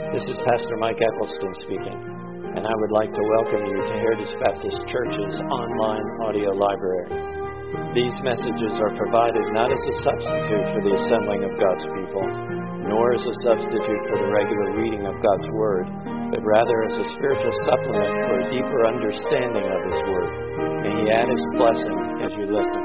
This is Pastor Mike Eccleston speaking, and I would like to welcome you to Heritage Baptist Church's online audio library. These messages are provided not as a substitute for the assembling of God's people, nor as a substitute for the regular reading of God's Word, but rather as a spiritual supplement for a deeper understanding of His Word. May He add His blessing as you listen.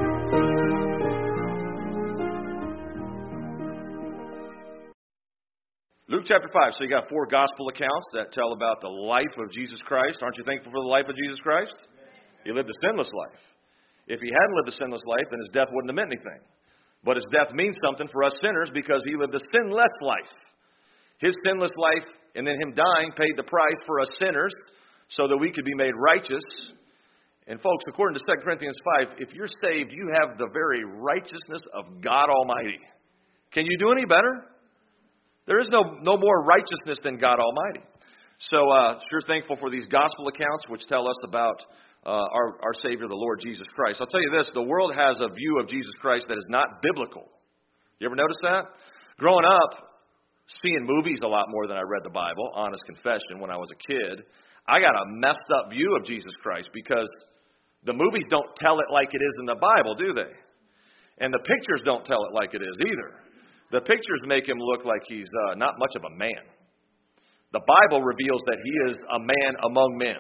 Luke chapter 5. So you got 4 gospel accounts that tell about the life of Jesus Christ. Aren't you thankful for the life of Jesus Christ? He lived a sinless life. If he hadn't lived a sinless life, then his death wouldn't have meant anything. But his death means something for us sinners because he lived a sinless life. His sinless life and then him dying paid the price for us sinners so that we could be made righteous. And folks, according to 2 Corinthians 5, if you're saved, you have the very righteousness of God Almighty. Can you do any better? There is no more righteousness than God Almighty. So, sure thankful for these gospel accounts which tell us about our Savior, the Lord Jesus Christ. I'll tell you this, the world has a view of Jesus Christ that is not biblical. You ever notice that? Growing up, seeing movies a lot more than I read the Bible, honest confession, when I was a kid, I got a messed up view of Jesus Christ because the movies don't tell it like it is in the Bible, do they? And the pictures don't tell it like it is either. The pictures make him look like he's not much of a man. The Bible reveals that he is a man among men.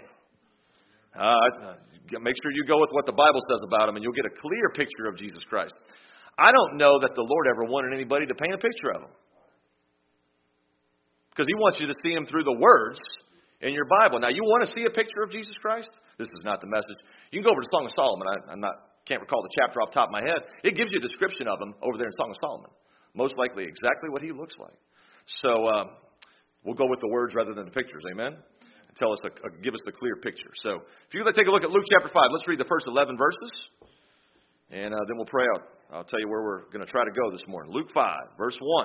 Make sure you go with what the Bible says about him, and you'll get a clear picture of Jesus Christ. I don't know that the Lord ever wanted anybody to paint a picture of him. Because he wants you to see him through the words in your Bible. Now, you want to see a picture of Jesus Christ? This is not the message. You can go over to Song of Solomon. I can't recall the chapter off the top of my head. It gives you a description of him over there in Song of Solomon. Most likely exactly what he looks like. So we'll go with the words rather than the pictures. Amen? Give us the clear picture. So if you'd like to take a look at Luke chapter 5, let's read the first 11 verses. And then we'll pray out. I'll tell you where we're going to try to go this morning. Luke 5, verse 1.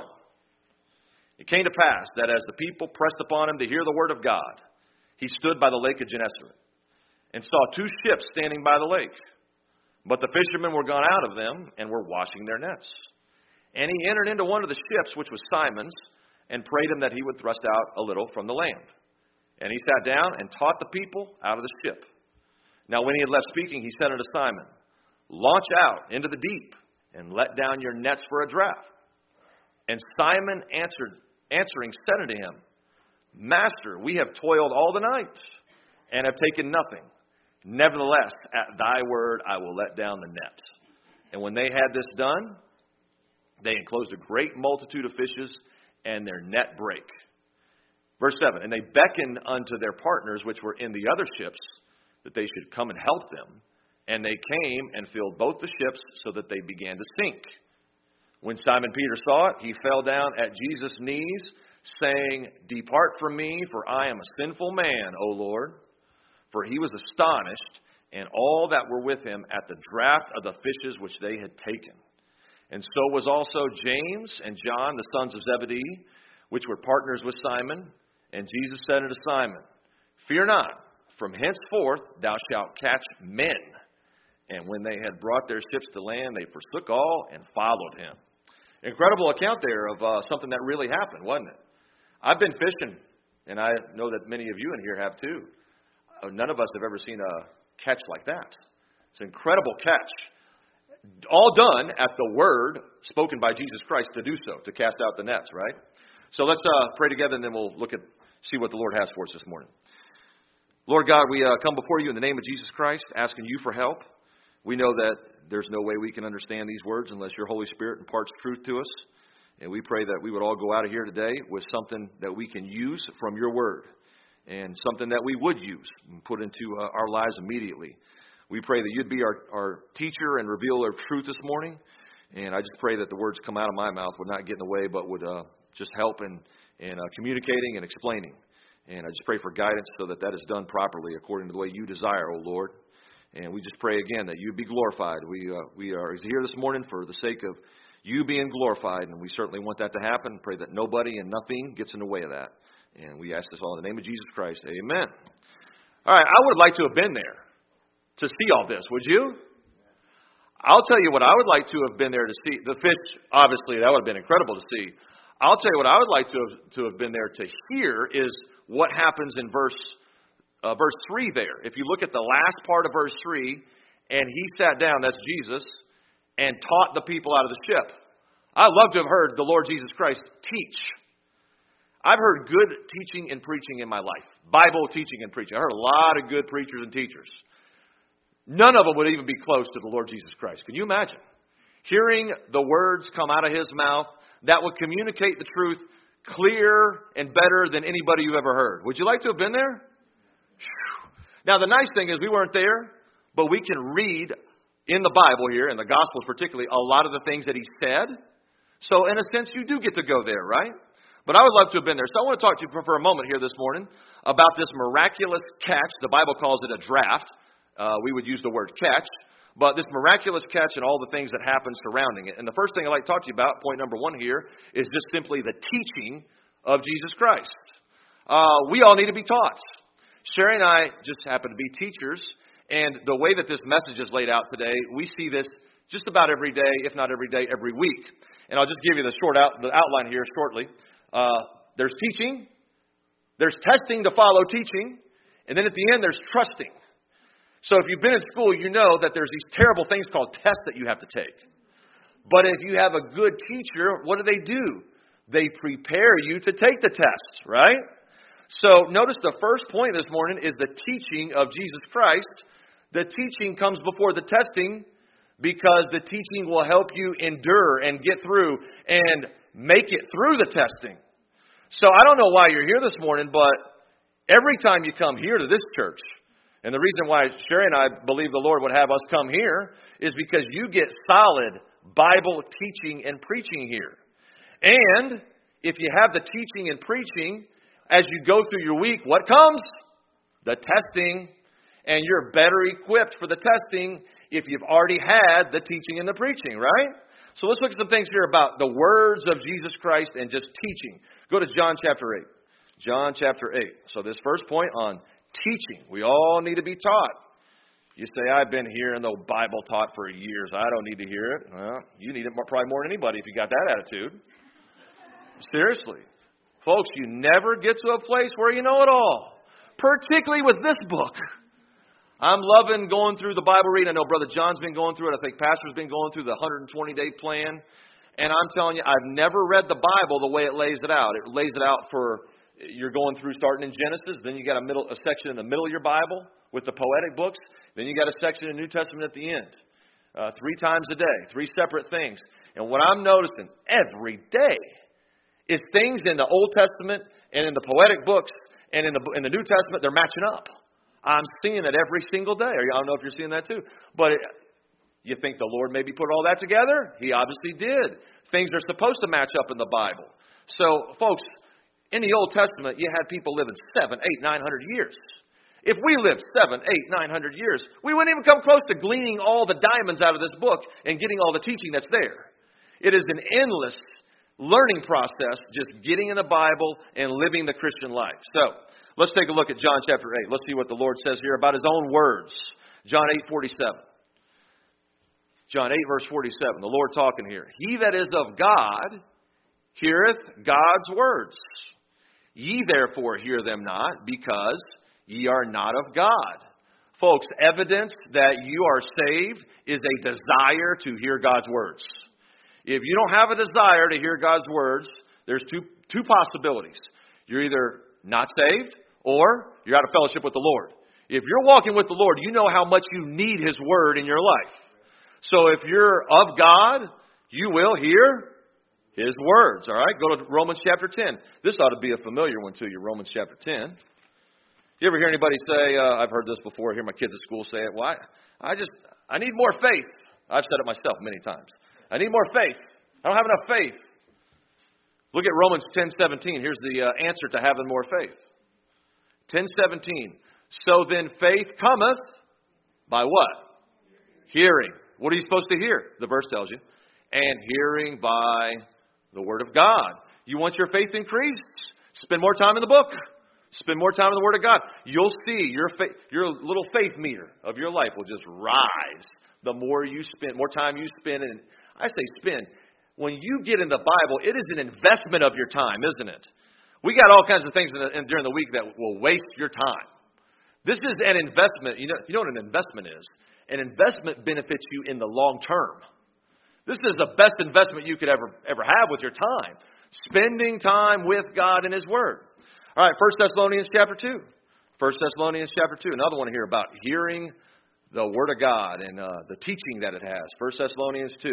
It came to pass that as the people pressed upon him to hear the word of God, he stood by the lake of Gennesaret and saw 2 ships standing by the lake. But the fishermen were gone out of them and were washing their nets. And he entered into one of the ships, which was Simon's, and prayed him that he would thrust out a little from the land. And he sat down and taught the people out of the ship. Now when he had left speaking, he said unto Simon, Launch out into the deep, and let down your nets for a draught. And Simon answering said unto him, Master, we have toiled all the night, and have taken nothing. Nevertheless, at thy word I will let down the net. And when they had this done, they enclosed a great multitude of fishes, and their net brake. Verse 7, and they beckoned unto their partners which were in the other ships, that they should come and help them. And they came and filled both the ships, so that they began to sink. When Simon Peter saw it, he fell down at Jesus' knees, saying, Depart from me, for I am a sinful man, O Lord. For he was astonished, and all that were with him, at the draught of the fishes which they had taken. And so was also James and John, the sons of Zebedee, which were partners with Simon. And Jesus said unto Simon, Fear not, from henceforth thou shalt catch men. And when they had brought their ships to land, they forsook all and followed him. Incredible account there of something that really happened, wasn't it? I've been fishing, and I know that many of you in here have too. None of us have ever seen a catch like that. It's an incredible catch. All done at the word spoken by Jesus Christ to do so, to cast out the nets, right? So let's pray together, and then we'll see what the Lord has for us this morning. Lord God, we come before you in the name of Jesus Christ, asking you for help. We know that there's no way we can understand these words unless your Holy Spirit imparts truth to us. And we pray that we would all go out of here today with something that we can use from your word, and something that we would use and put into our lives immediately. We pray that you'd be our teacher and revealer of truth this morning. And I just pray that the words come out of my mouth would not get in the way, but would just help in communicating and explaining. And I just pray for guidance so that is done properly according to the way you desire, O Lord. And we just pray again that you'd be glorified. We are here this morning for the sake of you being glorified, and we certainly want that to happen. Pray that nobody and nothing gets in the way of that. And we ask this all in the name of Jesus Christ. Amen. All right, I would like to have been there to see all this, would you? I'll tell you what I would like to have been there to see. The fish, obviously, that would have been incredible to see. I'll tell you what I would like to have been there to hear is what happens in verse 3 there. If you look at the last part of verse 3, and he sat down, that's Jesus, and taught the people out of the ship. I'd love to have heard the Lord Jesus Christ teach. I've heard good teaching and preaching in my life. Bible teaching and preaching. I heard a lot of good preachers and teachers. None of them would even be close to the Lord Jesus Christ. Can you imagine? Hearing the words come out of his mouth that would communicate the truth clearer and better than anybody you've ever heard. Would you like to have been there? Now, the nice thing is we weren't there, but we can read in the Bible here, in the Gospels particularly, a lot of the things that he said. So, in a sense, you do get to go there, right? But I would love to have been there. So I want to talk to you for a moment here this morning about this miraculous catch. The Bible calls it a draft. We would use the word catch. But this miraculous catch and all the things that happen surrounding it. And the first thing I'd like to talk to you about, point number 1 here, is just simply the teaching of Jesus Christ. We all need to be taught. Sherry and I just happen to be teachers. And the way that this message is laid out today, we see this just about every day, if not every day, every week. And I'll just give you the outline here shortly. There's teaching, there's testing to follow teaching, and then at the end there's trusting. So if you've been in school, you know that there's these terrible things called tests that you have to take. But if you have a good teacher, what do? They prepare you to take the test, right? So notice the first point this morning is the teaching of Jesus Christ. The teaching comes before the testing because the teaching will help you endure and get through and make it through the testing. So I don't know why you're here this morning, but every time you come here to this church, and the reason why Sherry and I believe the Lord would have us come here is because you get solid Bible teaching and preaching here. And if you have the teaching and preaching, as you go through your week, what comes? The testing. And you're better equipped for the testing if you've already had the teaching and the preaching, right? So let's look at some things here about the words of Jesus Christ and just teaching. Go to John chapter 8. John chapter 8. So this first point on teaching. We all need to be taught. You say, I've been hearing the Bible taught for years. I don't need to hear it. Well, you need it probably more than anybody if you got that attitude. Seriously. Folks, you never get to a place where you know it all. Particularly with this book. I'm loving going through the Bible reading. I know Brother John's been going through it. I think Pastor's been going through the 120-day plan. And I'm telling you, I've never read the Bible the way it lays it out. It lays it out for, you're going through starting in Genesis. Then you got a section in the middle of your Bible with the poetic books. Then you got a section in the New Testament at the end. 3 times a day, 3 separate things. And what I'm noticing every day is things in the Old Testament and in the poetic books and in the New Testament, they're matching up. I'm seeing it every single day. I don't know if you're seeing that too. But you think the Lord maybe put all that together? He obviously did. Things are supposed to match up in the Bible. So, folks, in the Old Testament, you had people living 700, 800, 900 years. If we lived 700, 800, 900 years, we wouldn't even come close to gleaning all the diamonds out of this book and getting all the teaching that's there. It is an endless learning process, just getting in the Bible and living the Christian life. So, let's take a look at John chapter 8. Let's see what the Lord says here about his own words. John 8:47. John 8, verse 47. The Lord talking here. He that is of God heareth God's words. Ye therefore hear them not, because ye are not of God. Folks, evidence that you are saved is a desire to hear God's words. If you don't have a desire to hear God's words, there's two possibilities. You're either not saved, or you're out of fellowship with the Lord. If you're walking with the Lord, you know how much you need His Word in your life. So if you're of God, you will hear His words. All right, go to Romans chapter 10. This ought to be a familiar one to you, Romans chapter 10. You ever hear anybody say, I've heard this before, I hear my kids at school say it, well, I need more faith. I've said it myself many times. I need more faith. I don't have enough faith. Look at Romans 10:17. Here's the answer to having more faith. 10:17. So then faith cometh by what? Hearing. What are you supposed to hear? The verse tells you. And hearing by the Word of God. You want your faith increased? Spend more time in the book. Spend more time in the Word of God. You'll see your little faith meter of your life will just rise the more you spend, more time you spend. And I say spend. when you get in the Bible, it is an investment of your time, isn't it? We got all kinds of things during the week that will waste your time. This is an investment. You know what an investment is? An investment benefits you in the long term. This is the best investment you could ever have with your time. Spending time with God and His Word. All right, 1 Thessalonians chapter 2. 1 Thessalonians chapter 2. Another one here about hearing the Word of God and the teaching that it has. 1 Thessalonians 2.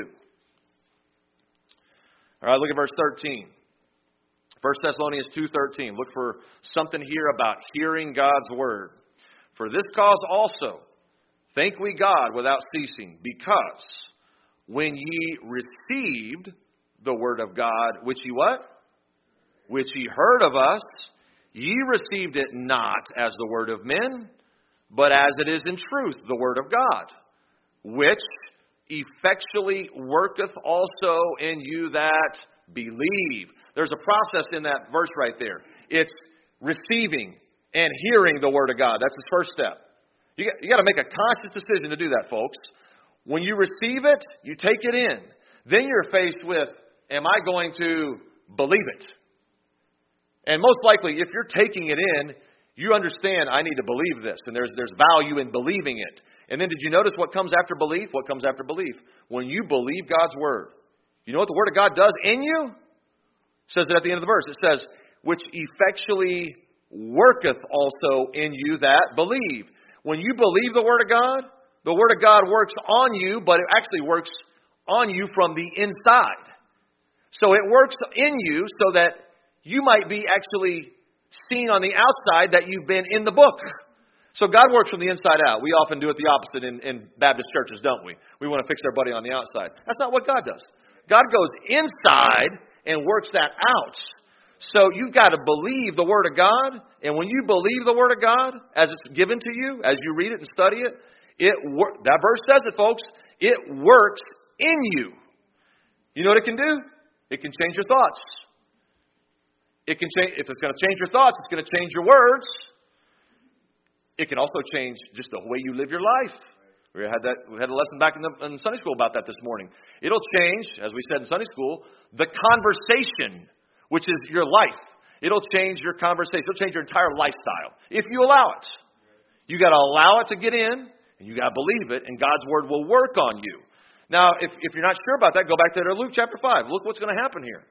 All right, look at verse 13. 1 Thessalonians 2:13. Look for something here about hearing God's Word. For this cause also thank we God without ceasing, because when ye received the Word of God, which ye what? Which ye heard of us, ye received it not as the word of men, but as it is in truth the Word of God, which effectually worketh also in you that believe. There's a process in that verse right there. It's receiving and hearing the Word of God. That's the first step. You got to make a conscious decision to do that, folks. When you receive it, you take it in. Then you're faced with, am I going to believe it? And most likely, if you're taking it in, you understand, I need to believe this. And there's value in believing it. And then did you notice what comes after belief? What comes after belief? When you believe God's Word. You know what the Word of God does in you? It says it at the end of the verse. It says, which effectually worketh also in you that believe. When you believe the Word of God works on you, but it actually works on you from the inside. So it works in you so that you might be actually seen on the outside that you've been in the book. So God works from the inside out. We often do it the opposite in Baptist churches, don't we? We want to fix everybody on the outside. That's not what God does. God goes inside and works that out. So you've got to believe the Word of God. And when you believe the Word of God, as it's given to you, as you read it and study it, that verse says it, folks. It works in you. You know what it can do? It can change your thoughts. It can change. If it's going to change your thoughts, it's going to change your words. It can also change just the way you live your life. We had a lesson back in Sunday school about that this morning. It'll change, as we said in Sunday school, the conversation, which is your life. It'll change your conversation. It'll change your entire lifestyle if you allow it. You got to allow it to get in, and you got to believe it, and God's Word will work on you. Now, if you're not sure about that, go back to Luke chapter 5. Look what's going to happen here.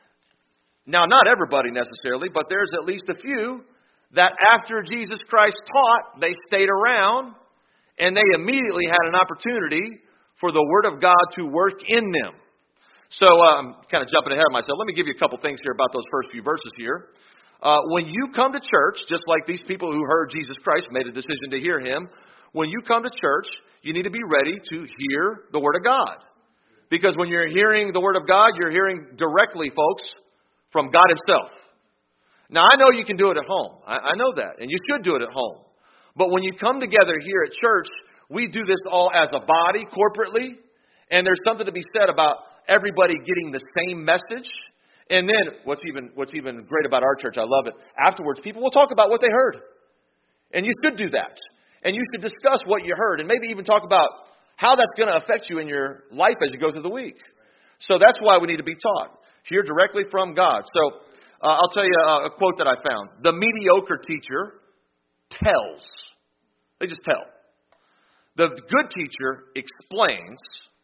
Now, not everybody necessarily, but there's at least a few that after Jesus Christ taught, they stayed around, and they immediately had an opportunity for the Word of God to work in them. So I'm kind of jumping ahead of myself. Let me give you a couple things here about those first few verses here. When you come to church, just like these people who heard Jesus Christ made a decision to hear Him, when you come to church, you need to be ready to hear the Word of God. Because when you're hearing the Word of God, you're hearing directly, folks, from God Himself. Now, I know you can do it at home. I know that. And you should do it at home. But when you come together here at church, we do this all as a body, corporately. And there's something to be said about everybody getting the same message. And then what's even great about our church, I love it, afterwards people will talk about what they heard. And you should do that. And you should discuss what you heard and maybe even talk about how that's going to affect you in your life as you go through the week. So that's why we need to be taught. Hear directly from God. So I'll tell you a quote that I found. The mediocre teacher tells. They just tell. The good teacher explains.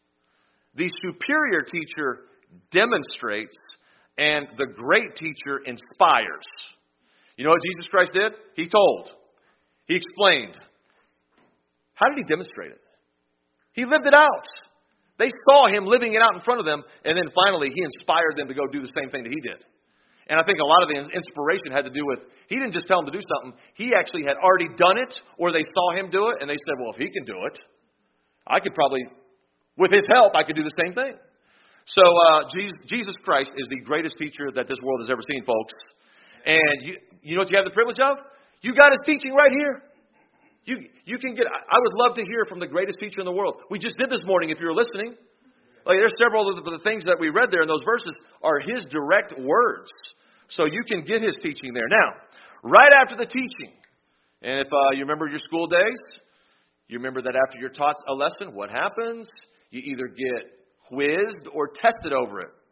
The superior teacher demonstrates. And the great teacher inspires. You know what Jesus Christ did? He told. He explained. How did He demonstrate it? He lived it out. They saw Him living it out in front of them, and then finally He inspired them to go do the same thing that He did. And I think a lot of the inspiration had to do with, He didn't just tell them to do something. He actually had already done it, or they saw Him do it, and they said, well, if He can do it, I could probably, with His help, I could do the same thing. So Jesus Christ is the greatest teacher that this world has ever seen, folks. And you know what you have the privilege of? You got His teaching right here. You can get. I would love to hear from the greatest teacher in the world. We just did this morning. If you were listening, like there's several of the things that we read there in those verses are His direct words. So you can get His teaching there. Now, right after the teaching, and if you remember your school days, you remember that after you're taught a lesson, what happens? You either get quizzed or tested over it.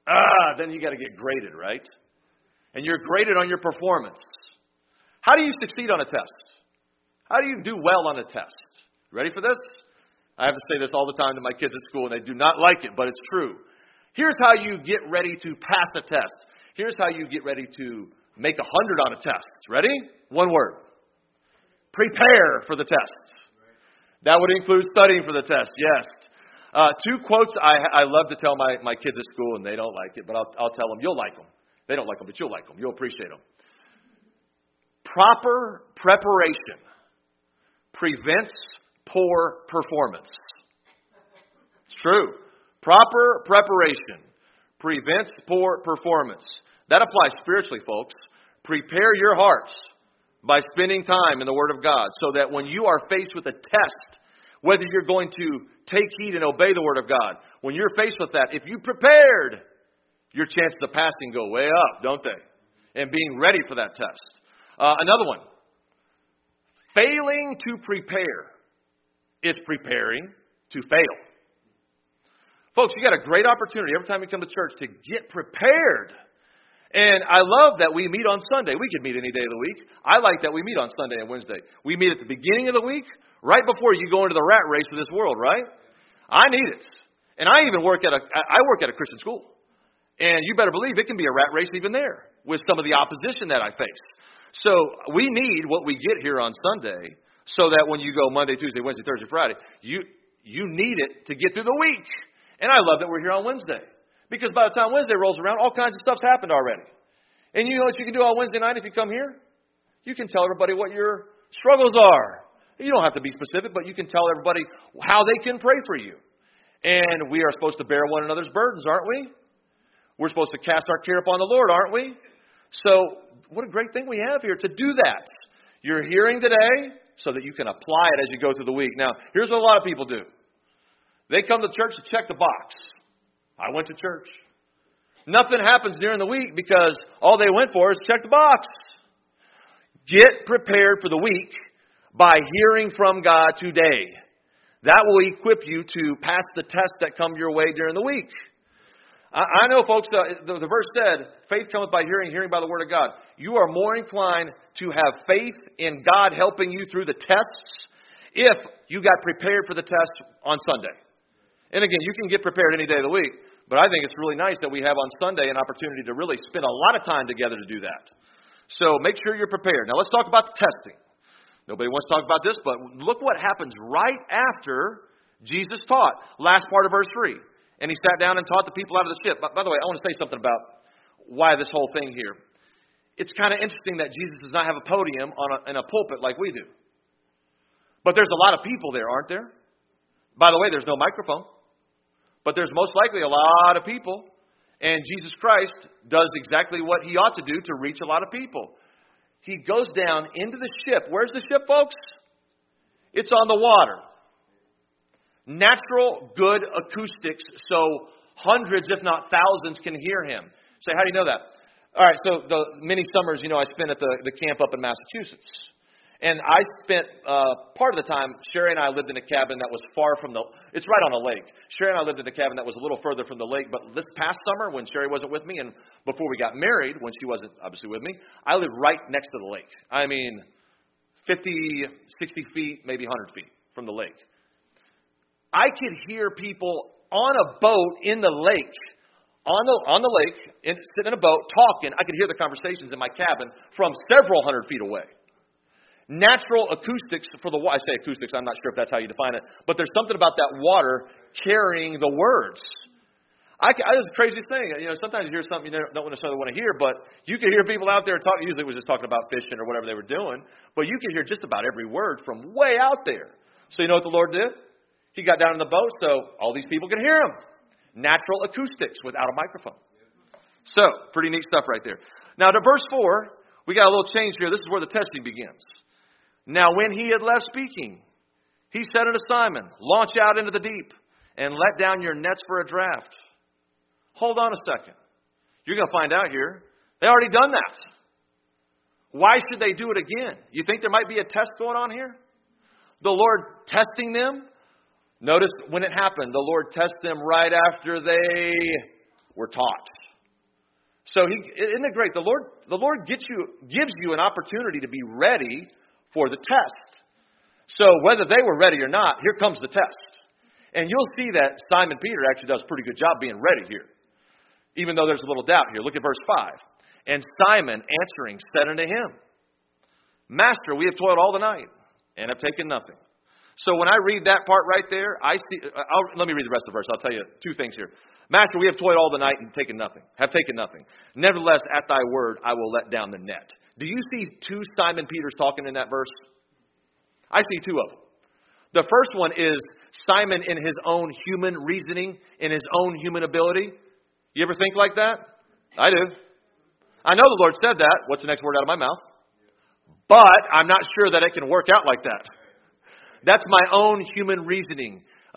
Then you got to get graded, right? And you're graded on your performance. How do you succeed on a test? How do you do well on a test? Ready for this? I have to say this all the time to my kids at school, and they do not like it, but it's true. Here's how you get ready to pass a test. Here's how you get ready to make 100 on a test. Ready? One word. Prepare for the test. That would include studying for the test, yes. Two quotes I love to tell my kids at school, and they don't like it, but I'll tell them. You'll like them. They don't like them, but you'll like them. You'll appreciate them. Proper preparation prevents poor performance. It's true. Proper preparation prevents poor performance. That applies spiritually, folks. Prepare your hearts by spending time in the Word of God so that when you are faced with a test, whether you're going to take heed and obey the Word of God, when you're faced with that, if you prepared, your chances of passing go way up, don't they? And being ready for that test. Another one. Failing to prepare is preparing to fail. Folks, you got a great opportunity every time you come to church to get prepared. And I love that we meet on Sunday. We could meet any day of the week. I like that we meet on Sunday and Wednesday. We meet at the beginning of the week, right before you go into the rat race of this world, right? I need it. And I even work at a Christian school. And you better believe it can be a rat race even there with some of the opposition that I face. So we need what we get here on Sunday so that when you go Monday, Tuesday, Wednesday, Thursday, Friday, you need it to get through the week. And I love that we're here on Wednesday. Because by the time Wednesday rolls around, all kinds of stuff's happened already. And you know what you can do on Wednesday night if you come here? You can tell everybody what your struggles are. You don't have to be specific, but you can tell everybody how they can pray for you. And we are supposed to bear one another's burdens, aren't we? We're supposed to cast our care upon the Lord, aren't we? So what a great thing we have here to do that. You're hearing today so that you can apply it as you go through the week. Now, here's what a lot of people do. They come to church to check the box. I went to church. Nothing happens during the week because all they went for is check the box. Get prepared for the week by hearing from God today. That will equip you to pass the tests that come your way during the week. I know, folks, the verse said, faith cometh by hearing, hearing by the word of God. You are more inclined to have faith in God helping you through the tests if you got prepared for the test on Sunday. And again, you can get prepared any day of the week, but I think it's really nice that we have on Sunday an opportunity to really spend a lot of time together to do that. So make sure you're prepared. Now let's talk about the testing. Nobody wants to talk about this, but look what happens right after Jesus taught. Last part of verse 3. And he sat down and taught the people out of the ship. By the way, I want to say something about why this whole thing here. It's kind of interesting that Jesus does not have a podium in a pulpit like we do. But there's a lot of people there, aren't there? By the way, there's no microphone. But there's most likely a lot of people. And Jesus Christ does exactly what he ought to do to reach a lot of people. He goes down into the ship. Where's the ship, folks? It's on the water. Natural, good acoustics, so hundreds, if not thousands, can hear him. Say, how do you know that? All right, so the many summers, I spent at the camp up in Massachusetts. And I spent part of the time, Sherry and I lived in a cabin that was far from it's right on a lake. Sherry and I lived in a cabin that was a little further from the lake. But this past summer, when Sherry wasn't with me, and before we got married, when she wasn't obviously with me, I lived right next to the lake. I mean, 50, 60 feet, maybe 100 feet from the lake. I could hear people on a boat in the lake, on the lake, sitting in a boat, talking. I could hear the conversations in my cabin from several hundred feet away. Natural acoustics for the water. I say acoustics, I'm not sure if that's how you define it, but there's something about that water carrying the words. It's the craziest thing. Sometimes you hear something you don't necessarily want to hear, but you can hear people out there talking. Usually it was just talking about fishing or whatever they were doing, but you can hear just about every word from way out there. So you know what the Lord did? He got down in the boat so all these people could hear him. Natural acoustics without a microphone. So, pretty neat stuff right there. Now to verse 4, we got a little change here. This is where the testing begins. Now when he had left speaking, he said unto Simon, launch out into the deep and let down your nets for a draft. Hold on a second. You're going to find out here. They already done that. Why should they do it again? You think there might be a test going on here? The Lord testing them? Notice when it happened, the Lord tested them right after they were taught. So isn't it great? The Lord gives you an opportunity to be ready for the test. So whether they were ready or not, here comes the test. And you'll see that Simon Peter actually does a pretty good job being ready here, even though there's a little doubt here. Look at verse 5. And Simon answering said unto him, Master, we have toiled all the night and have taken nothing. So when I read that part right there, let me read the rest of the verse. I'll tell you two things here. Master, we have toiled all the night and have taken nothing. Nevertheless, at thy word, I will let down the net. Do you see two Simon Peters talking in that verse? I see two of them. The first one is Simon in his own human reasoning, in his own human ability. You ever think like that? I do. I know the Lord said that. What's the next word out of my mouth? But I'm not sure that it can work out like that. That's my own human reasoning.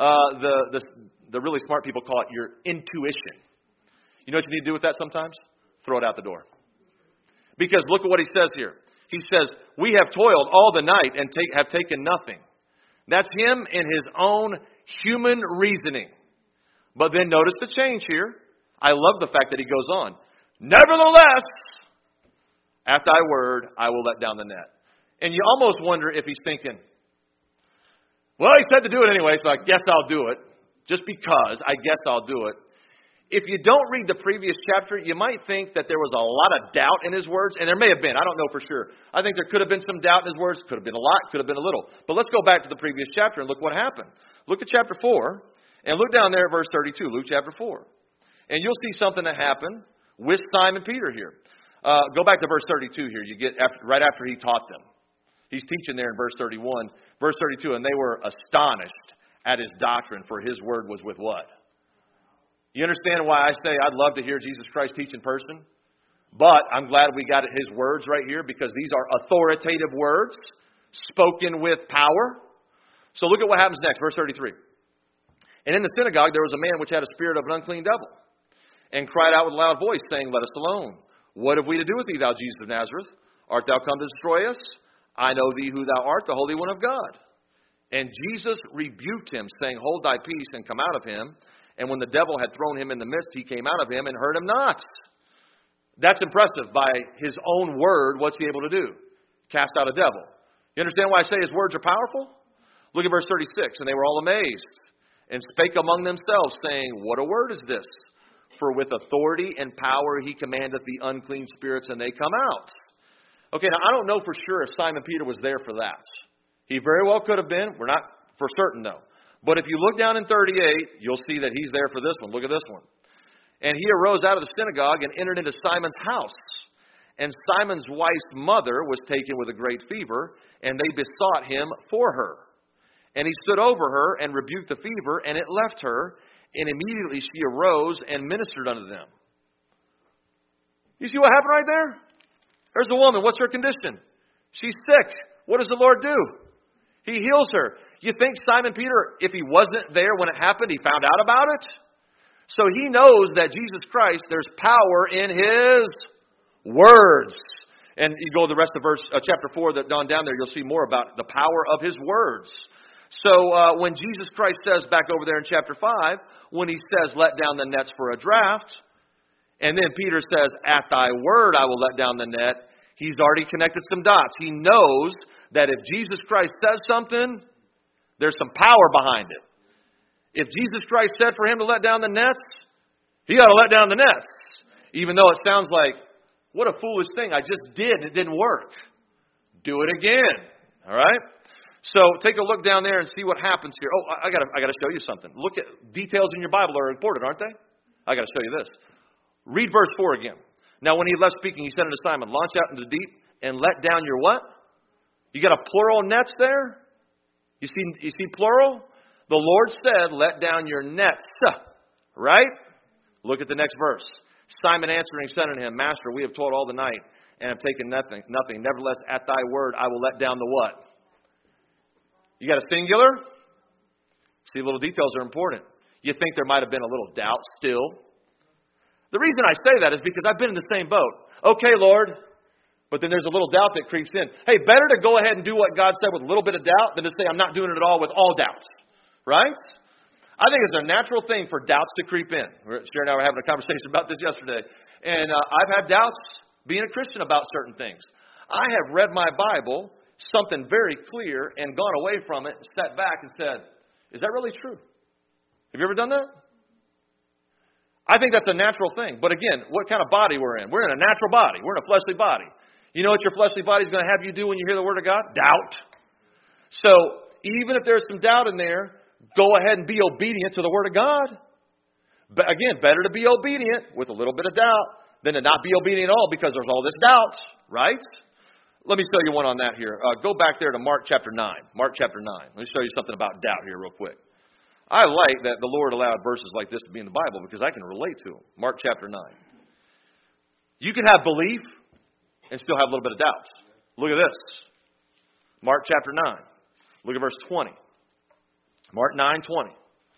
The really smart people call it your intuition. You know what you need to do with that sometimes? Throw it out the door. Because look at what he says here. He says, we have toiled all the night and have taken nothing. That's him in his own human reasoning. But then notice the change here. I love the fact that he goes on. Nevertheless, at thy word, I will let down the net. And you almost wonder if he's thinking, well, he said to do it anyway, so I guess I'll do it. Just because, I guess I'll do it. If you don't read the previous chapter, you might think that there was a lot of doubt in his words, and there may have been. I don't know for sure. I think there could have been some doubt in his words. Could have been a lot, could have been a little. But let's go back to the previous chapter and look what happened. Look at chapter 4, and look down there at verse 32, Luke chapter 4. And you'll see something that happened with Simon Peter here. Go back to verse 32 here. You get right after he taught them. He's teaching there in verse 31. Verse 32, and they were astonished at his doctrine, for his word was with what? You understand why I say I'd love to hear Jesus Christ teach in person? But I'm glad we got his words right here, because these are authoritative words spoken with power. So look at what happens next, verse 33. And in the synagogue there was a man which had a spirit of an unclean devil, and cried out with a loud voice, saying, Let us alone. What have we to do with thee, thou Jesus of Nazareth? Art thou come to destroy us? I know thee who thou art, the Holy One of God. And Jesus rebuked him, saying, Hold thy peace, and come out of him. And when the devil had thrown him in the midst, he came out of him and hurt him not. That's impressive. By his own word, what's he able to do? Cast out a devil. You understand why I say his words are powerful? Look at verse 36. And they were all amazed, and spake among themselves, saying, What a word is this? For with authority and power he commandeth the unclean spirits, and they come out. Okay, now I don't know for sure if Simon Peter was there for that. He very well could have been. We're not for certain, though. But if you look down in 38, you'll see that he's there for this one. Look at this one. And he arose out of the synagogue and entered into Simon's house. And Simon's wife's mother was taken with a great fever, and they besought him for her. And he stood over her and rebuked the fever, and it left her. And immediately she arose and ministered unto them. You see what happened right there? There's a woman. What's her condition? She's sick. What does the Lord do? He heals her. You think Simon Peter, if he wasn't there when it happened, he found out about it? So he knows that Jesus Christ, there's power in his words. And you go to the rest of chapter 4, down there, you'll see more about the power of his words. So when Jesus Christ says back over there in chapter 5, when he says, let down the nets for a draft, and then Peter says, at thy word I will let down the net, he's already connected some dots. He knows that if Jesus Christ says something, there's some power behind it. If Jesus Christ said for him to let down the nets, he ought to let down the nets. Even though it sounds like, what a foolish thing. I just did and it didn't work. Do it again. All right? So take a look down there and see what happens here. Oh, I gotta show you something. Look at details in your Bible are important, aren't they? I gotta show you this. Read verse 4 again. Now when he left speaking, he said unto Simon, launch out into the deep and let down your what? You got a plural nets there? You see plural? The Lord said, let down your nets. Right? Look at the next verse. Simon answering said unto him, Master, we have toiled all the night and have taken nothing. Nevertheless, at thy word, I will let down the what? You got a singular? See, little details are important. You think there might have been a little doubt still. The reason I say that is because I've been in the same boat. Okay, Lord. But then there's a little doubt that creeps in. Hey, better to go ahead and do what God said with a little bit of doubt than to say I'm not doing it at all with all doubt. Right? I think it's a natural thing for doubts to creep in. Sharon and I were having a conversation about this yesterday. And I've had doubts being a Christian about certain things. I have read my Bible, something very clear, and gone away from it, sat back and said, is that really true? Have you ever done that? I think that's a natural thing. But again, what kind of body we're in? We're in a natural body. We're in a fleshly body. You know what your fleshly body is going to have you do when you hear the Word of God? Doubt. So even if there's some doubt in there, go ahead and be obedient to the Word of God. But again, better to be obedient with a little bit of doubt than to not be obedient at all because there's all this doubt, right? Let me show you one on that here. Go back there to Mark chapter 9. Mark chapter 9. Let me show you something about doubt here real quick. I like that the Lord allowed verses like this to be in the Bible because I can relate to them. Mark chapter 9. You can have belief and still have a little bit of doubt. Look at this. Mark chapter 9. Look at verse 20. Mark 9:20.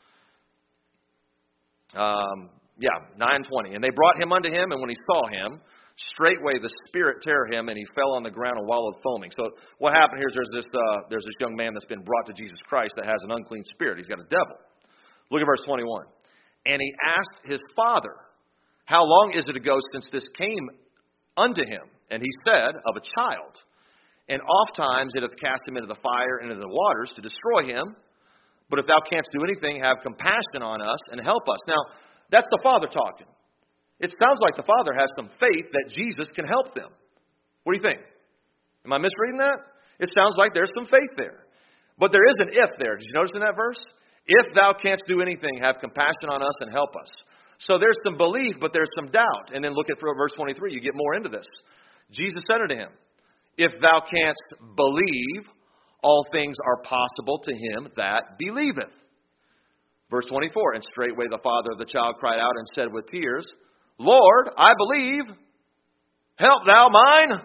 9:20. And they brought him unto him, and when he saw him, straightway the Spirit tear him, and he fell on the ground and wallowed foaming. So what happened here is there's this young man that's been brought to Jesus Christ that has an unclean spirit. He's got a devil. Look at verse 21. And he asked his father, how long is it ago since this came unto him? And he said, of a child. And oft times it hath cast him into the fire and into the waters to destroy him. But if thou canst do anything, have compassion on us and help us. Now, that's the Father talking. It sounds like the Father has some faith that Jesus can help them. What do you think? Am I misreading that? It sounds like there's some faith there. But there is an if there. Did you notice in that verse? If thou canst do anything, have compassion on us and help us. So there's some belief, but there's some doubt. And then look at verse 23. You get more into this. Jesus said unto him, if thou canst believe, all things are possible to him that believeth. Verse 24, and straightway the father of the child cried out and said with tears, Lord, I believe, help thou mine.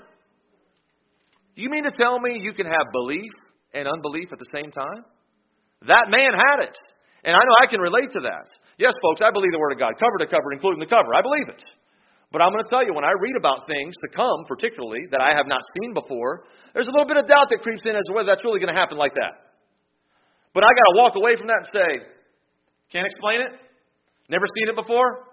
You mean to tell me you can have belief and unbelief at the same time? That man had it. And I know I can relate to that. Yes, folks, I believe the Word of God, cover to cover, including the cover. I believe it. But I'm going to tell you, when I read about things to come, particularly, that I have not seen before, there's a little bit of doubt that creeps in as to whether that's really going to happen like that. But I got to walk away from that and say, can't explain it? Never seen it before?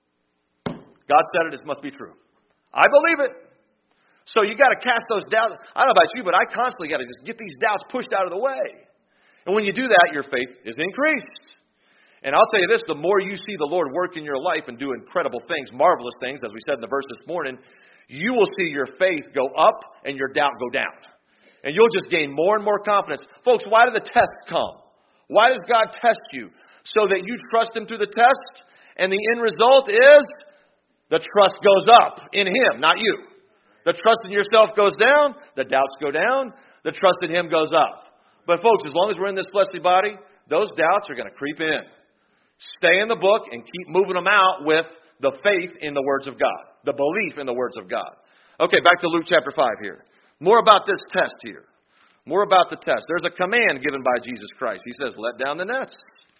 God said it, it must be true. I believe it. So you got to cast those doubts. I don't know about you, but I constantly got to just get these doubts pushed out of the way. And when you do that, your faith is increased. And I'll tell you this, the more you see the Lord work in your life and do incredible things, marvelous things, as we said in the verse this morning, you will see your faith go up and your doubt go down. And you'll just gain more and more confidence. Folks, why do the tests come? Why does God test you? So that you trust Him through the test, and the end result is the trust goes up in Him, not you. The trust in yourself goes down, the doubts go down, the trust in Him goes up. But folks, as long as we're in this fleshly body, those doubts are going to creep in. Stay in the book and keep moving them out with the faith in the words of God. The belief in the words of God. Okay, back to Luke chapter 5 here. More about this test here. More about the test. There's a command given by Jesus Christ. He says, let down the nets.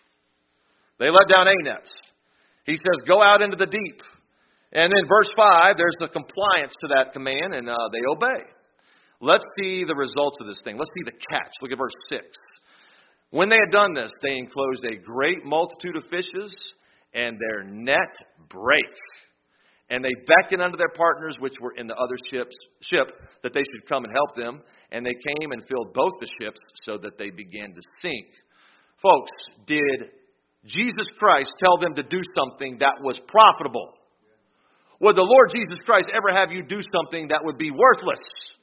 They let down a nets. He says, go out into the deep. And then verse 5, there's the compliance to that command, and they obey. Let's see the results of this thing. Let's see the catch. Look at verse 6. When they had done this, they enclosed a great multitude of fishes, and their net brake. And they beckoned unto their partners, which were in the other ship, that they should come and help them. And they came and filled both the ships, so that they began to sink. Folks, did Jesus Christ tell them to do something that was profitable? Would the Lord Jesus Christ ever have you do something that would be worthless?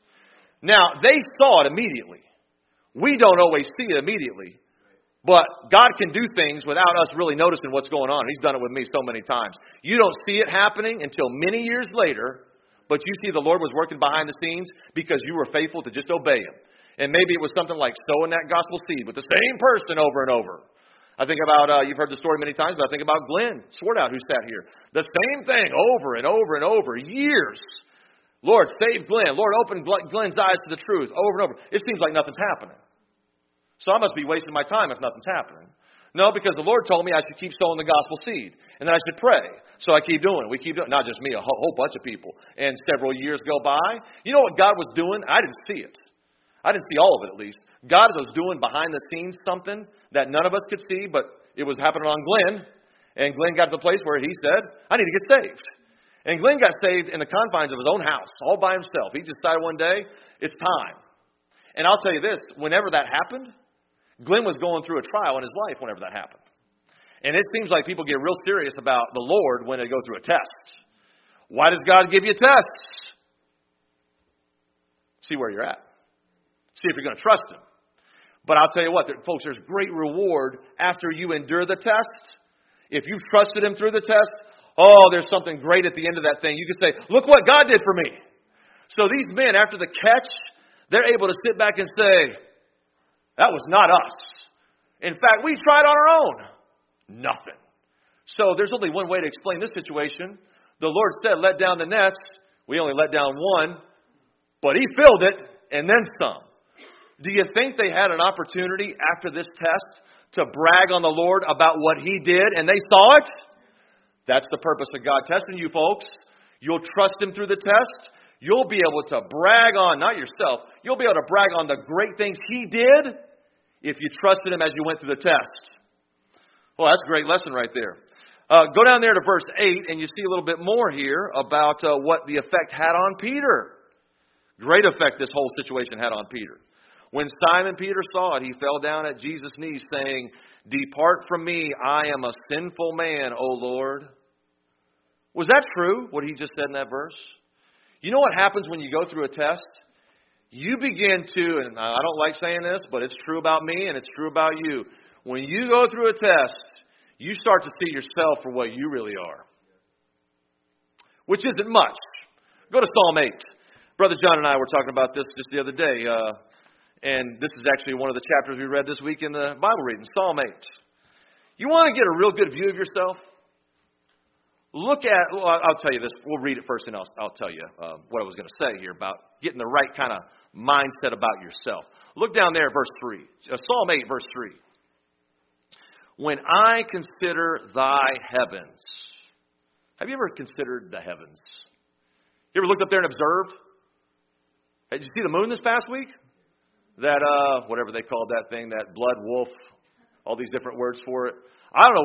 Now, they saw it immediately. We don't always see it immediately. But God can do things without us really noticing what's going on. He's done it with me so many times. You don't see it happening until many years later, but you see the Lord was working behind the scenes because you were faithful to just obey Him. And maybe it was something like sowing that gospel seed with the same person over and over. I think about, you've heard the story many times, but I think about Glenn Swartout, who sat here. The same thing over and over and over, years. Lord, save Glenn. Lord, open Glenn's eyes to the truth over and over. It seems like nothing's happening. So I must be wasting my time if nothing's happening. No, because the Lord told me I should keep sowing the gospel seed. And then I should pray. So I keep doing it. We keep doing it. Not just me, a whole bunch of people. And several years go by. You know what God was doing? I didn't see it. I didn't see all of it, at least. God was doing behind the scenes something that none of us could see, but it was happening on Glenn, and Glenn got to the place where he said, I need to get saved. And Glenn got saved in the confines of his own house, all by himself. He just decided one day, it's time. And I'll tell you this, whenever that happened, Glenn was going through a trial in his life whenever that happened. And it seems like people get real serious about the Lord when they go through a test. Why does God give you tests? See where you're at. See if you're going to trust Him. But I'll tell you what, folks, there's great reward after you endure the test. If you've trusted Him through the test, there's something great at the end of that thing. You can say, look what God did for me. So these men, after the catch, they're able to sit back and say, that was not us. In fact, we tried on our own. Nothing. So there's only one way to explain this situation. The Lord said, let down the nets. We only let down one, but He filled it and then some. Do you think they had an opportunity after this test to brag on the Lord about what He did and they saw it? That's the purpose of God testing you, folks. You'll trust Him through the test. You'll be able to brag on, not yourself, you'll be able to brag on the great things He did if you trusted Him as you went through the test. Well, that's a great lesson right there. Go down there to verse 8 and you see a little bit more here about what the effect had on Peter. Great effect this whole situation had on Peter. When Simon Peter saw it, he fell down at Jesus' knees saying, depart from me, I am a sinful man, O Lord. Was that true, what he just said in that verse? You know what happens when you go through a test? You begin to, and I don't like saying this, but it's true about me and it's true about you. When you go through a test, you start to see yourself for what you really are. Which isn't much. Go to Psalm 8. Brother John and I were talking about this just the other day. And this is actually one of the chapters we read this week in the Bible reading, Psalm 8. You want to get a real good view of yourself? I'll tell you this. We'll read it first and I'll tell you what I was going to say here about getting the right kind of mindset about yourself. Look down there at verse 3. Psalm 8, verse 3. When I consider thy heavens. Have you ever considered the heavens? You ever looked up there and observed? Did you see the moon this past week? That, whatever they called that thing, that blood wolf, all these different words for it. I don't know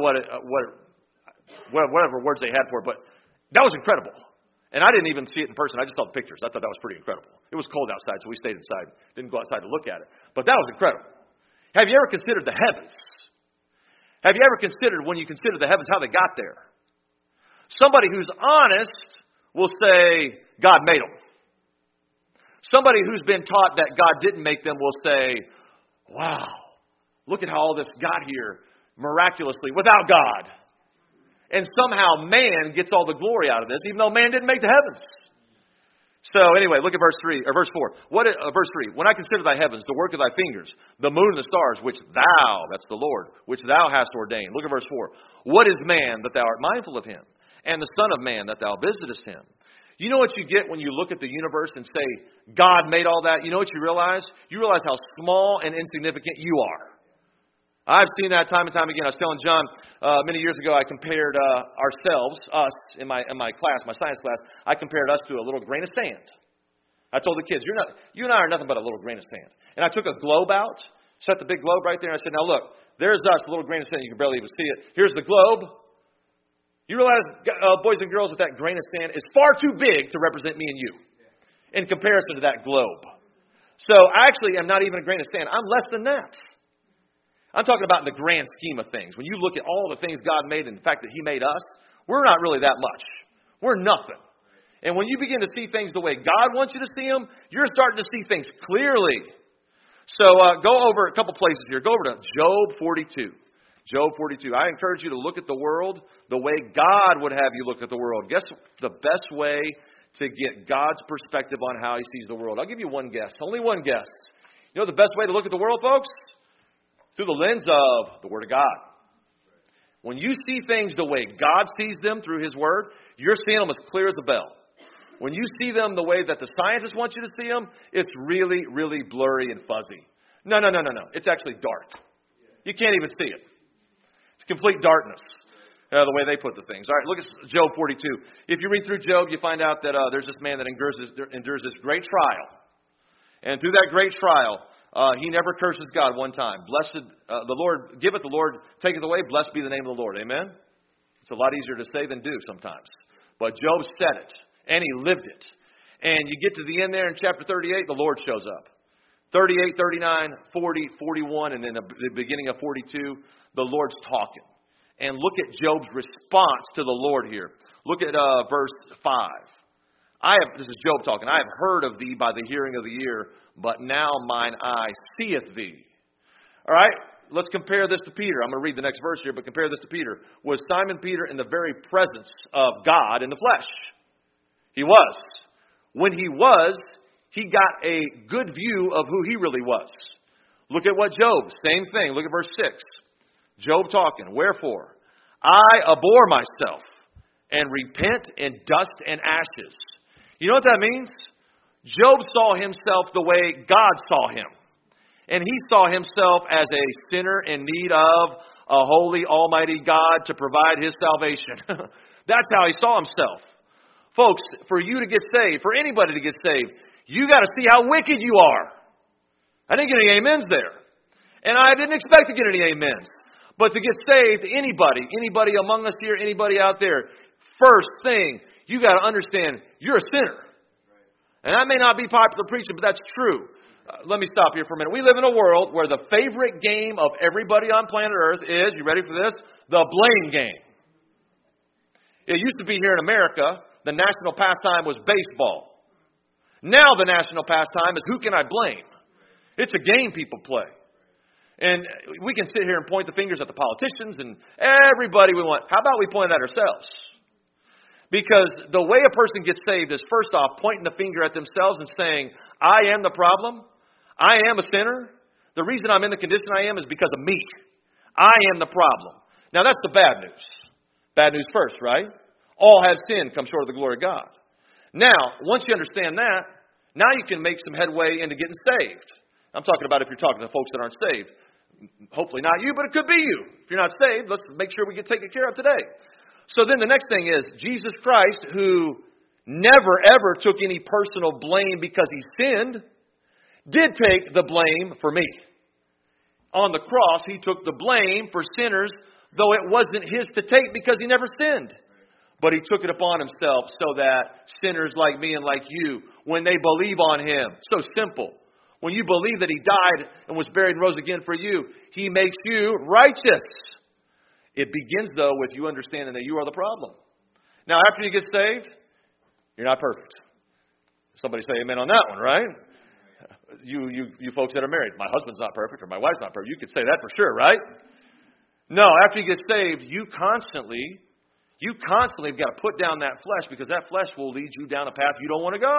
whatever words they had for it, but that was incredible. And I didn't even see it in person. I just saw the pictures. I thought that was pretty incredible. It was cold outside, so we stayed inside. Didn't go outside to look at it. But that was incredible. Have you ever considered the heavens? Have you ever considered, when you consider the heavens, how they got there? Somebody who's honest will say, God made them. Somebody who's been taught that God didn't make them will say, wow, look at how all this got here miraculously without God. And somehow man gets all the glory out of this, even though man didn't make the heavens. So anyway, look at verse 4. Verse 3. When I consider thy heavens, the work of thy fingers, the moon and the stars, which thou, that's the Lord, which thou hast ordained. Look at verse 4. What is man that thou art mindful of him? And the son of man that thou visitest him? You know what you get when you look at the universe and say, God made all that? You know what you realize? You realize how small and insignificant you are. I've seen that time and time again. I was telling John many years ago, I compared us, in my class, my science class, I compared us to a little grain of sand. I told the kids, you and I are nothing but a little grain of sand. And I took a globe out, set the big globe right there, and I said, now look, there's us, a little grain of sand. You can barely even see it. Here's the globe. You realize, boys and girls, that grain of sand is far too big to represent me and you in comparison to that globe. So I actually am not even a grain of sand. I'm less than that. I'm talking about in the grand scheme of things. When you look at all the things God made and the fact that He made us, we're not really that much. We're nothing. And when you begin to see things the way God wants you to see them, you're starting to see things clearly. So go over a couple places here. Go over to Job 42. Job 42. I encourage you to look at the world the way God would have you look at the world. Guess the best way to get God's perspective on how He sees the world? I'll give you one guess. Only one guess. You know the best way to look at the world, folks? Through the lens of the Word of God. When you see things the way God sees them through His Word, you're seeing them as clear as a bell. When you see them the way that the scientists want you to see them, it's really, really blurry and fuzzy. No. It's actually dark. You can't even see it. It's complete darkness, the way they put the things. All right, look at Job 42. If you read through Job, you find out that there's this man that endures this great trial. And through that great trial, He never curses God one time. Blessed, the Lord giveth, the Lord taketh away. Blessed be the name of the Lord. Amen? It's a lot easier to say than do sometimes. But Job said it, and he lived it. And you get to the end there in chapter 38, the Lord shows up. 38, 39, 40, 41, and then the beginning of 42, the Lord's talking. And look at Job's response to the Lord here. Look at verse 5. This is Job talking. I have heard of thee by the hearing of the ear, but now mine eye seeth thee. All right, let's compare this to Peter. I'm going to read the next verse here, but compare this to Peter. Was Simon Peter in the very presence of God in the flesh? He was. When he was, he got a good view of who he really was. Look at what Job, same thing. Look at verse 6. Job talking. Wherefore, I abhor myself and repent in dust and ashes. You know what that means? Job saw himself the way God saw him. And he saw himself as a sinner in need of a holy, almighty God to provide his salvation. That's how he saw himself. Folks, for you to get saved, for anybody to get saved, you got to see how wicked you are. I didn't get any amens there. And I didn't expect to get any amens. But to get saved, anybody among us here, anybody out there, first thing, you got to understand, you're a sinner. And that may not be popular preaching, but that's true. Let me stop here for a minute. We live in a world where the favorite game of everybody on planet Earth is, you ready for this? The blame game. It used to be here in America, the national pastime was baseball. Now the national pastime is who can I blame? It's a game people play. And we can sit here and point the fingers at the politicians and everybody we want. How about we point at ourselves? Because the way a person gets saved is, first off, pointing the finger at themselves and saying, I am the problem. I am a sinner. The reason I'm in the condition I am is because of me. I am the problem. Now, that's the bad news. Bad news first, right? All have sinned, come short of the glory of God. Now, once you understand that, now you can make some headway into getting saved. I'm talking about if you're talking to folks that aren't saved. Hopefully not you, but it could be you. If you're not saved, let's make sure we get taken care of today. So then the next thing is, Jesus Christ, who never ever took any personal blame because he sinned, did take the blame for me. On the cross, he took the blame for sinners, though it wasn't his to take because he never sinned. But he took it upon himself so that sinners like me and like you, when they believe on him, so simple. When you believe that he died and was buried and rose again for you, he makes you righteous. It begins, though, with you understanding that you are the problem. Now, after you get saved, you're not perfect. Somebody say amen on that one, right? You folks that are married, my husband's not perfect or my wife's not perfect. You could say that for sure, right? No, after you get saved, you constantly have got to put down that flesh because that flesh will lead you down a path you don't want to go.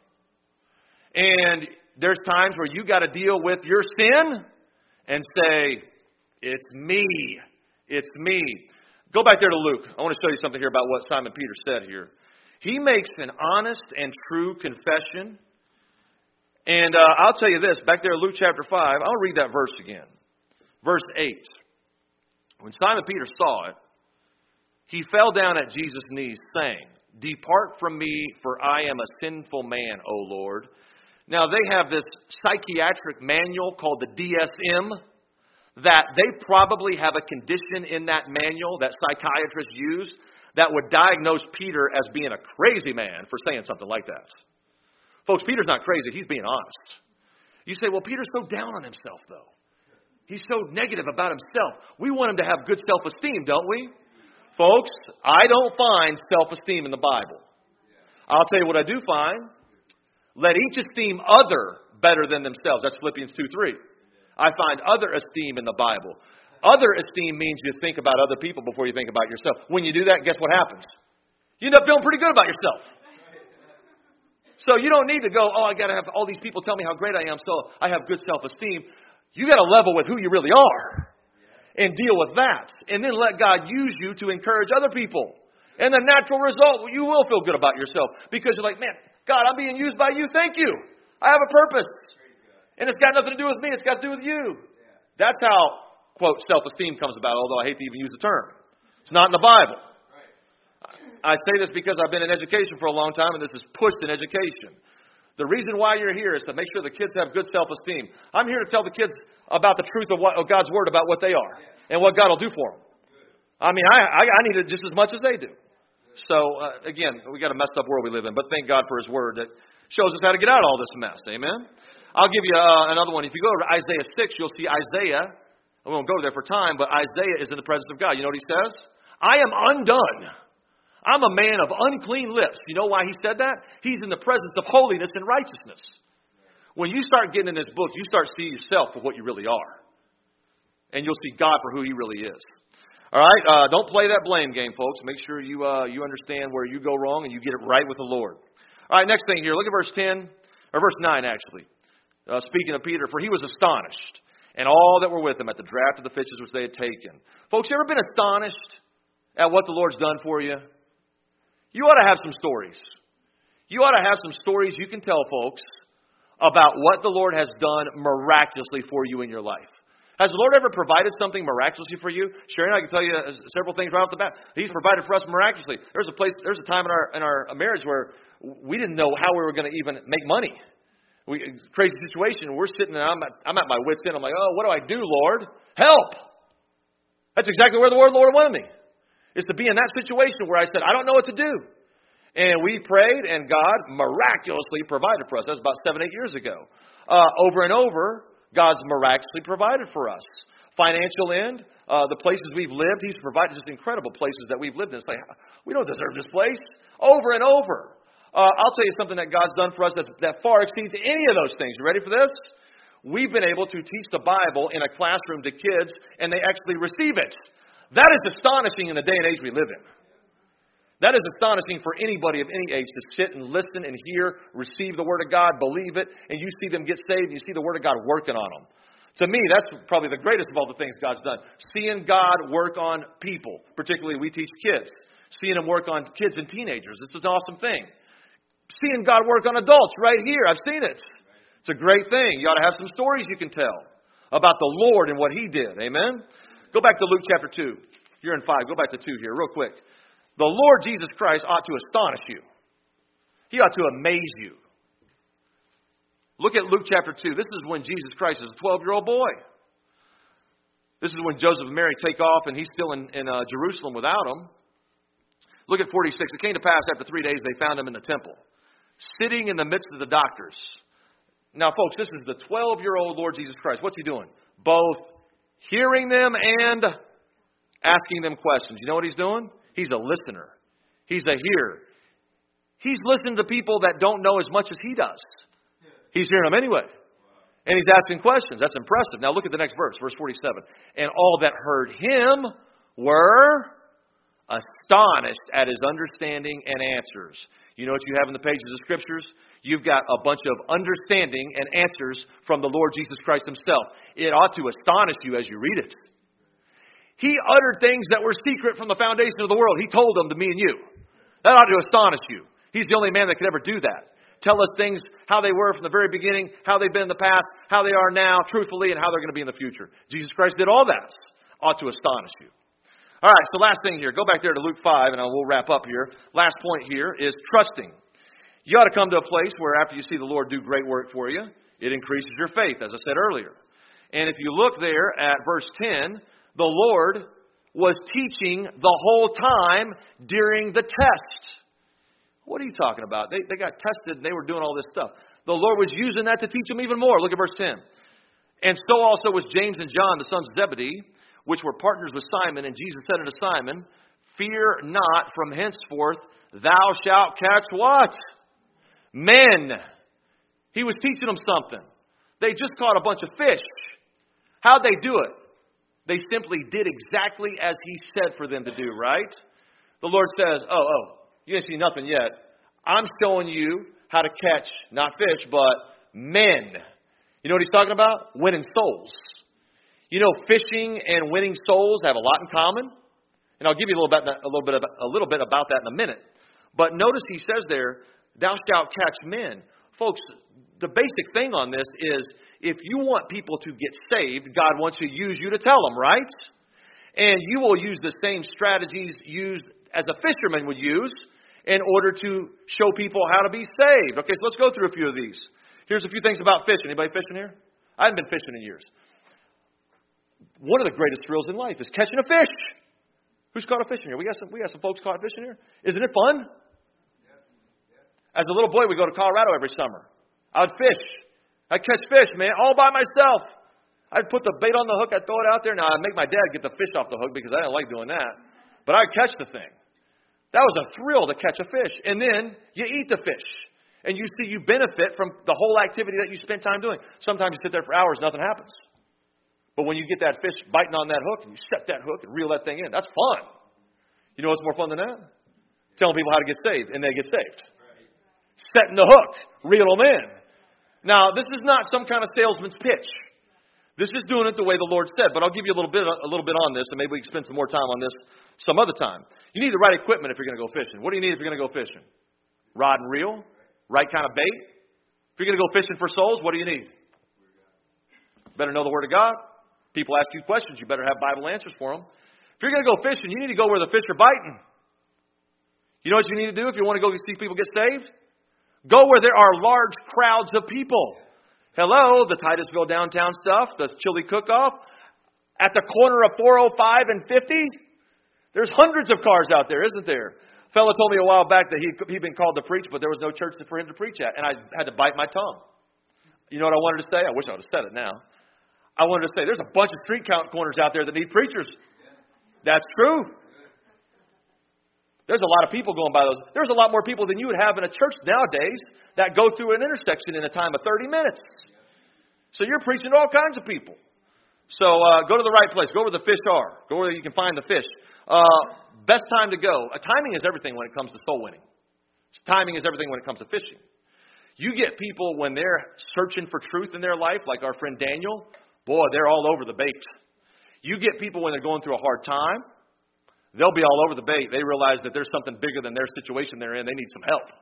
And there's times where you got to deal with your sin and say, it's me. It's me. Go back there to Luke. I want to show you something here about what Simon Peter said here. He makes an honest and true confession. And I'll tell you this, back there in Luke chapter 5, I'll read that verse again. Verse 8. When Simon Peter saw it, he fell down at Jesus' knees, saying, Depart from me, for I am a sinful man, O Lord. Now, they have this psychiatric manual called the DSM, that they probably have a condition in that manual that psychiatrists use that would diagnose Peter as being a crazy man for saying something like that. Folks, Peter's not crazy. He's being honest. You say, well, Peter's so down on himself, though. He's so negative about himself. We want him to have good self-esteem, don't we? Folks, I don't find self-esteem in the Bible. I'll tell you what I do find. Let each esteem other better than themselves. That's Philippians 2:3. I find other esteem in the Bible. Other esteem means you think about other people before you think about yourself. When you do that, guess what happens? You end up feeling pretty good about yourself. So you don't need to go, I got to have all these people tell me how great I am so I have good self-esteem. You got to level with who you really are and deal with that. And then let God use you to encourage other people. And the natural result, you will feel good about yourself because you're like, man, God, I'm being used by you. Thank you. I have a purpose. And it's got nothing to do with me. It's got to do with you. That's how, quote, self-esteem comes about, although I hate to even use the term. It's not in the Bible. I say this because I've been in education for a long time, and this is pushed in education. The reason why you're here is to make sure the kids have good self-esteem. I'm here to tell the kids about the truth of God's Word about what they are and what God will do for them. I mean, I need it just as much as they do. So, again, we got a messed up world we live in, but thank God for His Word that shows us how to get out of all this mess. Amen? I'll give you another one. If you go to Isaiah 6, you'll see Isaiah. I won't go there for time, but Isaiah is in the presence of God. You know what he says? I am undone. I'm a man of unclean lips. You know why he said that? He's in the presence of holiness and righteousness. When you start getting in this book, you start seeing yourself for what you really are. And you'll see God for who He really is. All right? Don't play that blame game, folks. Make sure you understand where you go wrong and you get it right with the Lord. All right, next thing here. Look at verse 10, or verse 9, actually. Speaking of Peter, for he was astonished, and all that were with him at the draught of the fishes which they had taken. Folks, you ever been astonished at what the Lord's done for you? You ought to have some stories. You ought to have some stories you can tell folks about what the Lord has done miraculously for you in your life. Has the Lord ever provided something miraculously for you? Sharon, I can tell you several things right off the bat. He's provided for us miraculously. There's a time in our marriage where we didn't know how we were going to even make money. Crazy situation. We're sitting there. I'm at my wit's end. I'm like, oh, what do I do, Lord? Help! That's exactly where the Lord wanted me. Is to be in that situation where I said, I don't know what to do. And we prayed, and God miraculously provided for us. That was about 7-8 years ago. Over and over, God's miraculously provided for us. Financial end, the places we've lived, He's provided just incredible places that we've lived in. It's like, we don't deserve this place. Over and over. I'll tell you something that God's done for us that far exceeds any of those things. You ready for this? We've been able to teach the Bible in a classroom to kids, and they actually receive it. That is astonishing in the day and age we live in. That is astonishing for anybody of any age to sit and listen and hear, receive the Word of God, believe it, and you see them get saved, and you see the Word of God working on them. To me, that's probably the greatest of all the things God's done. Seeing God work on people, particularly we teach kids. Seeing Him work on kids and teenagers. It's an awesome thing. Seeing God work on adults right here. I've seen it. It's a great thing. You ought to have some stories you can tell about the Lord and what He did. Amen? Go back to Luke chapter 2. You're in 5. Go back to 2 here real quick. The Lord Jesus Christ ought to astonish you. He ought to amaze you. Look at Luke chapter 2. This is when Jesus Christ is a 12-year-old boy. This is when Joseph and Mary take off and He's still in Jerusalem without them. Look at 46. It came to pass after 3 days they found Him in the temple, sitting in the midst of the doctors. Now, folks, this is the 12-year-old Lord Jesus Christ. What's He doing? Both hearing them and asking them questions. You know what He's doing? He's a listener. He's a hearer. He's listening to people that don't know as much as He does. He's hearing them anyway. And He's asking questions. That's impressive. Now look at the next verse, verse 47. And all that heard Him were astonished at His understanding and answers. You know what you have in the pages of Scriptures? You've got a bunch of understanding and answers from the Lord Jesus Christ Himself. It ought to astonish you as you read it. He uttered things that were secret from the foundation of the world. He told them to me and you. That ought to astonish you. He's the only man that could ever do that. Tell us things, how they were from the very beginning, how they've been in the past, how they are now, truthfully, and how they're going to be in the future. Jesus Christ did all that. Ought to astonish you. All right, so last thing here. Go back there to Luke 5, and we'll wrap up here. Last point here is trusting. You ought to come to a place where after you see the Lord do great work for you, it increases your faith, as I said earlier. And if you look there at verse 10, the Lord was teaching the whole time during the test. What are you talking about? They got tested and they were doing all this stuff. The Lord was using that to teach them even more. Look at verse 10. And so also was James and John, the sons of Zebedee, which were partners with Simon. And Jesus said unto Simon, Fear not, from henceforth thou shalt catch what? Men. He was teaching them something. They just caught a bunch of fish. How'd they do it? They simply did exactly as He said for them to do, right? The Lord says, you ain't seen nothing yet. I'm showing you how to catch, not fish, but men. You know what He's talking about? Winning souls. You know, fishing and winning souls have a lot in common. And I'll give you a little bit about that in a minute. But notice He says there, thou shalt catch men. Folks, the basic thing on this is, if you want people to get saved, God wants to use you to tell them, right? And you will use the same strategies used as a fisherman would use, in order to show people how to be saved. Okay, so let's go through a few of these. Here's a few things about fishing. Anybody fishing here? I haven't been fishing in years. One of the greatest thrills in life is catching a fish. Who's caught a fish in here? We got some folks caught fishing here. Isn't it fun? As a little boy, we'd go to Colorado every summer. I'd fish. I'd catch fish, man, all by myself. I'd put the bait on the hook. I'd throw it out there. Now, I'd make my dad get the fish off the hook because I didn't like doing that. But I'd catch the thing. That was a thrill to catch a fish. And then you eat the fish. And you see you benefit from the whole activity that you spent time doing. Sometimes you sit there for hours, nothing happens. But when you get that fish biting on that hook and you set that hook and reel that thing in, that's fun. You know what's more fun than that? Telling people how to get saved, and they get saved. Setting the hook, reel them in. Now, this is not some kind of salesman's pitch. This is doing it the way the Lord said. But I'll give you a little bit on this, and maybe we can spend some more time on this some other time. You need the right equipment if you're going to go fishing. What do you need if you're going to go fishing? Rod and reel, right kind of bait. If you're going to go fishing for souls, what do you need? Better know the Word of God. People ask you questions, you better have Bible answers for them. If you're going to go fishing, you need to go where the fish are biting. You know what you need to do if you want to go see people get saved? Go where there are large crowds of people. Hello, the Titusville downtown stuff, the chili cook-off. At the corner of 405 and 50, there's hundreds of cars out there, isn't there? A fellow told me a while back that he'd been called to preach, but there was no church for him to preach at. And I had to bite my tongue. You know what I wanted to say? I wish I would have said it now. I wanted to say, there's a bunch of street corners out there that need preachers. That's true. There's a lot of people going by those. There's a lot more people than you would have in a church nowadays that go through an intersection in a time of 30 minutes. So you're preaching to all kinds of people. So go to the right place. Go where the fish are. Go where you can find the fish. Best time to go. Timing is everything when it comes to soul winning. Timing is everything when it comes to fishing. You get people when they're searching for truth in their life, like our friend Daniel. Boy, they're all over the bait. You get people when they're going through a hard time, they'll be all over the bait. They realize that there's something bigger than their situation they're in. They need some help.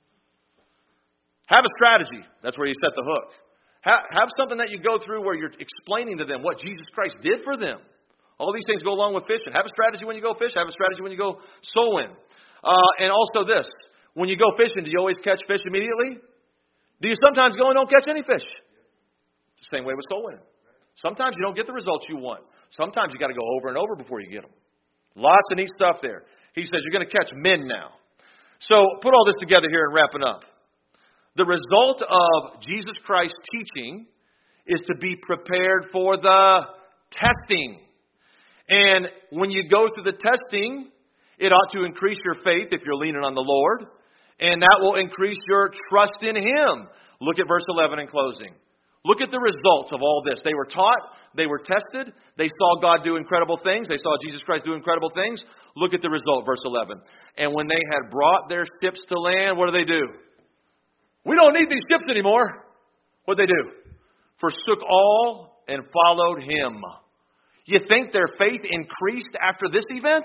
Have a strategy. That's where you set the hook. Have something that you go through where you're explaining to them what Jesus Christ did for them. All these things go along with fishing. Have a strategy when you go fish. Have a strategy when you go soul win. And also this. When you go fishing, do you always catch fish immediately? Do you sometimes go and don't catch any fish? It's the same way with soul winning. Sometimes you don't get the results you want. Sometimes you got to go over and over before you get them. Lots of neat stuff there. He says you're going to catch men now. So put all this together here and wrapping up. The result of Jesus Christ's teaching is to be prepared for the testing. And when you go through the testing, it ought to increase your faith if you're leaning on the Lord. And that will increase your trust in Him. Look at verse 11 in closing. Look at the results of all this. They were taught. They were tested. They saw God do incredible things. They saw Jesus Christ do incredible things. Look at the result, verse 11. And when they had brought their ships to land, what do? We don't need these ships anymore. What did they do? Forsook all and followed Him. You think their faith increased after this event?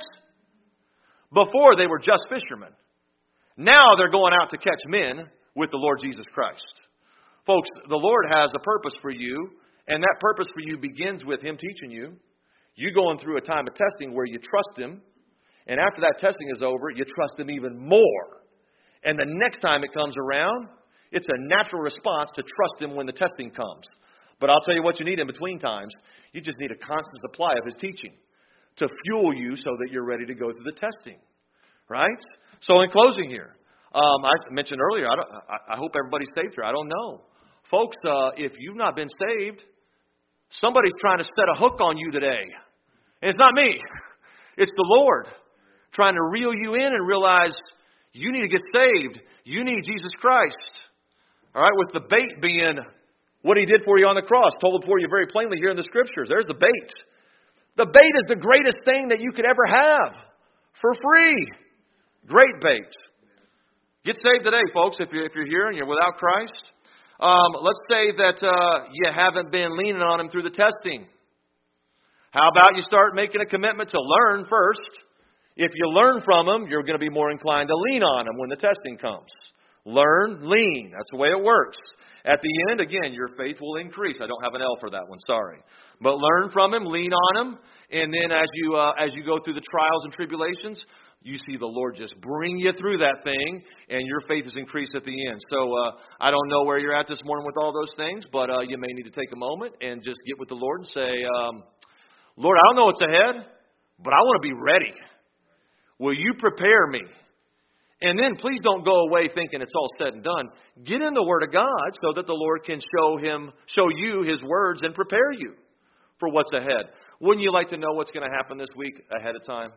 Before they were just fishermen. Now they're going out to catch men with the Lord Jesus Christ. Folks, the Lord has a purpose for you, and that purpose for you begins with Him teaching you. You going through a time of testing where you trust Him, and after that testing is over, you trust Him even more. And the next time it comes around, it's a natural response to trust Him when the testing comes. But I'll tell you what you need in between times. You just need a constant supply of His teaching to fuel you so that you're ready to go through the testing. Right? So in closing here, I mentioned earlier, I hope everybody's saved here. I don't know. Folks, if you've not been saved, somebody's trying to set a hook on you today. And it's not me. It's the Lord trying to reel you in and realize you need to get saved. You need Jesus Christ. All right, with the bait being what He did for you on the cross, told for you very plainly here in the Scriptures. There's the bait. The bait is the greatest thing that you could ever have for free. Great bait. Get saved today, folks, if you're here and you're without Christ. Let's say that you haven't been leaning on Him through the testing. How about you start making a commitment to learn first? If you learn from Him, you're going to be more inclined to lean on Him when the testing comes. Learn, lean. That's the way it works. At the end, again, your faith will increase. I don't have an L for that one, sorry. But learn from Him, lean on Him, and then as you go through the trials and tribulations, you see the Lord just bring you through that thing, and your faith is increased at the end. So I don't know where you're at this morning with all those things, but you may need to take a moment and just get with the Lord and say, Lord, I don't know what's ahead, but I want to be ready. Will you prepare me? And then please don't go away thinking it's all said and done. Get in the Word of God so that the Lord can show you His words and prepare you for what's ahead. Wouldn't you like to know what's going to happen this week ahead of time?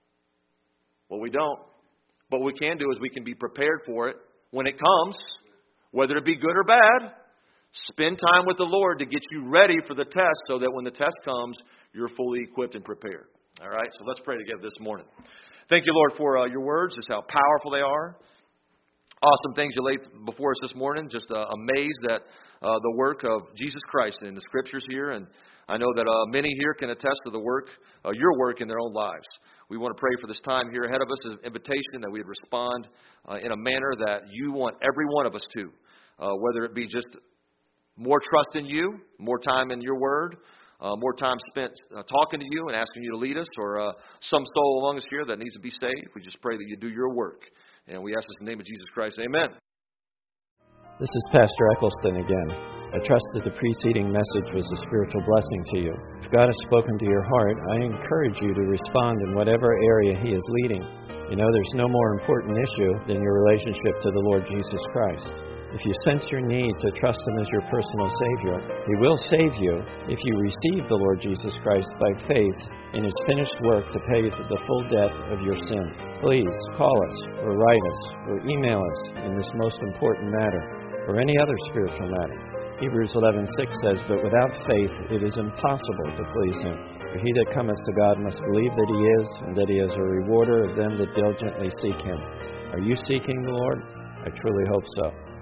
Well, we don't. But what we can do is we can be prepared for it when it comes, whether it be good or bad. Spend time with the Lord to get you ready for the test so that when the test comes, you're fully equipped and prepared. All right, so let's pray together this morning. Thank you, Lord, for your words, just how powerful they are. Awesome things you laid before us this morning. Just amazed at the work of Jesus Christ in the Scriptures here. And I know that many here can attest to the work, your work in their own lives. We want to pray for this time here ahead of us as an invitation that we would respond in a manner that you want every one of us to, whether it be just more trust in you, more time in your word, more time spent talking to you and asking you to lead us, or some soul among us here that needs to be saved. We just pray that you do your work. And we ask this in the name of Jesus Christ. Amen. This is Pastor Eccleston again. I trust that the preceding message was a spiritual blessing to you. If God has spoken to your heart, I encourage you to respond in whatever area He is leading. You know, there's no more important issue than your relationship to the Lord Jesus Christ. If you sense your need to trust Him as your personal Savior, He will save you if you receive the Lord Jesus Christ by faith in His finished work to pay the full debt of your sin. Please call us or write us or email us in this most important matter or any other spiritual matter. Hebrews 11:6 says, "But without faith it is impossible to please Him. For he that cometh to God must believe that He is, and that He is a rewarder of them that diligently seek Him." Are you seeking the Lord? I truly hope so.